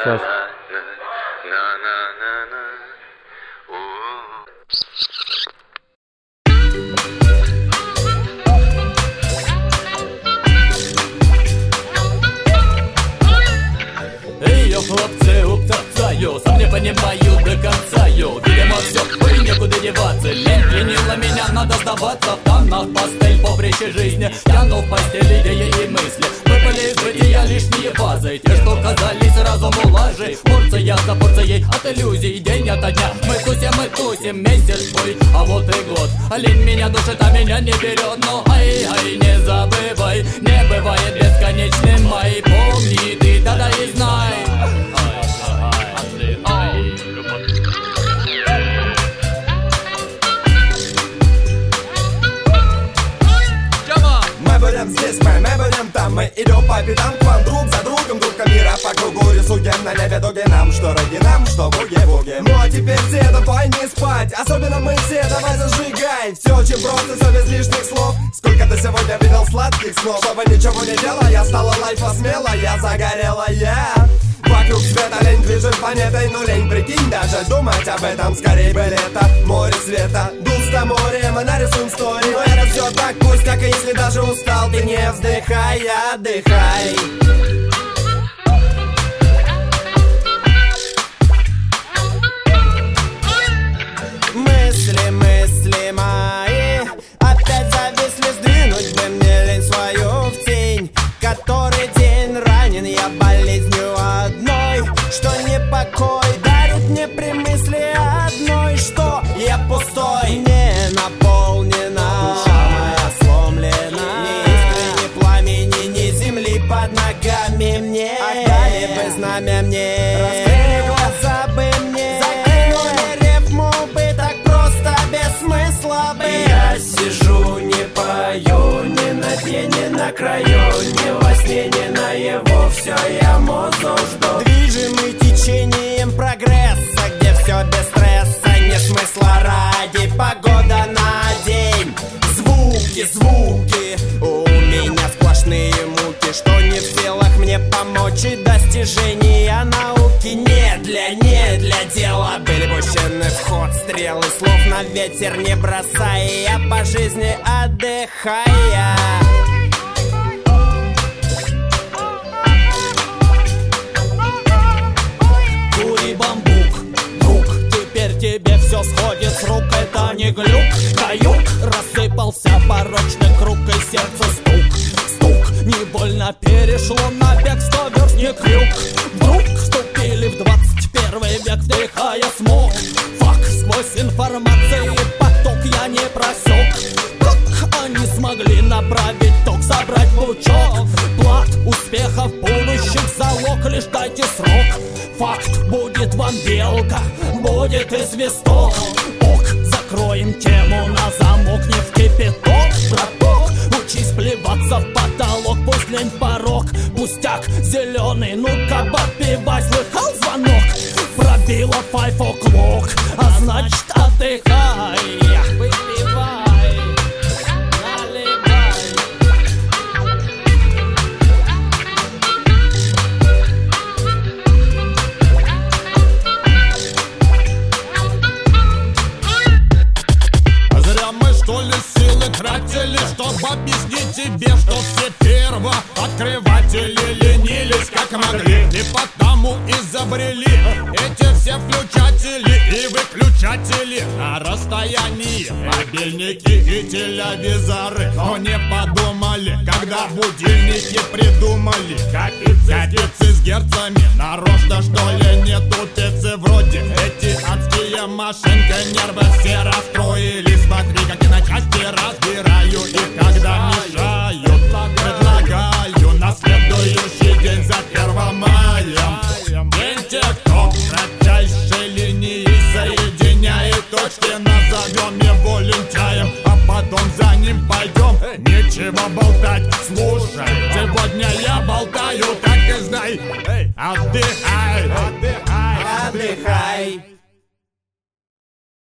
Сейчас. Эй, йо, хлопцы, упцацаю, сам не понимаю до конца, йо. Видимо, все, ой, некуда деваться. Лень пленила меня, надо сдаваться. В тонах пастель, поприще жизни. Тянул в постели идеи и мысли. Выпали из бытия лишние фазы. Те, что казались разуму лажей. Порция за порцией от иллюзий. День ото дня мы тусим, месяц твой, а вот и год. Лень меня душит, а меня не берет. Но ай, не забывай, не бывает бесконечным май. Помни ты, да и знай. Мы будем здесь, мы будем там. Мы идем по пятам к вам друг за другом. Друг мира по кругу рисуем на небе дуги. Нам что роги, нам что буги-буги. Ну а теперь все, давай не спать. Особенно мы все, давай зажигай. Все очень просто, все без лишних слов. Сколько ты сегодня видел сладких снов. Чтобы ничего не делал, я стала лайфа смелая, загорелая. Вокруг света лень движет планетой, но лень, прикинь, даже думать об этом. Скорей бы лето, море света, густо море, мы нарисуем стори. Но это все так пусть, как и если даже устал, ты не вздыхай, отдыхай. Мысли мои опять зависли, сдвинуть бы мне лень свою в тень. Который день ранен я болезнью одной, что непокой дарит мне при мысли одной, что я пустой, не наполнена, душа моя сломлена. Ни искры, ни пламени, ни земли под ногами мне. Отдали бы знамя мне, раскрыли глаза бы мне, закинули рифму бы так просто, без смысла бы. Я сижу, не пою, ни на дне, ни на краю, ни во сне, ни наяву, все я музу жду. Движимый течением прогресса, где все без стресса, нет смысла ради погода на день. Звуки, у меня сплошные муки, что не в силах мне помочь, и достижения науки не для дела. Были пущены в ход стрелы, слов на ветер не бросая, я по жизни отдыхая. Кури бамбук, друг, теперь тебе все сходит с рук. Это не глюк, каюк, рассыпался порочный круг, и сердце стук, не больно перешло на бегство, верст не крюк. Вдруг вступили в 21 век, вдыхая смог. Фак, сквозь информации поток я не просек. Как они смогли направить ток, собрать пучок? Плат успехов будущих залог, лишь дайте срок. Факт, будет вам белка, будет и свисток. Ок, закроем тему на замок, не в кипяток. Браток, учись плеваться в потолок, пусть лень порог. Пустяк зеленый, ну-ка подпевай, слыхал звонок? Пробила 5 o'clock, а значит отдыхай. Выпивай, наливай. Зря мы что ли силы тратили, чтобы объяснить тебе, что все первооткрыватели ленились как могли. И потому изобрели эти все включатели и выключатели на расстоянии, мобильники и телевизоры. Но не подумали, когда будильники придумали капицы с герцами. Нарочно что ли не тупицы, вроде эти адские машинки, нервы все расстроились. Смотри, как я на части разбираю их, когда мешают. Предлагаю на следующий день за 1 мая. День тех, кто кратчайшей линии соединяет точки, назовем его лентяем, а потом за ним пойдем. Нечего болтать, слушай, сегодня я болтаю, так и знай. Отдыхай.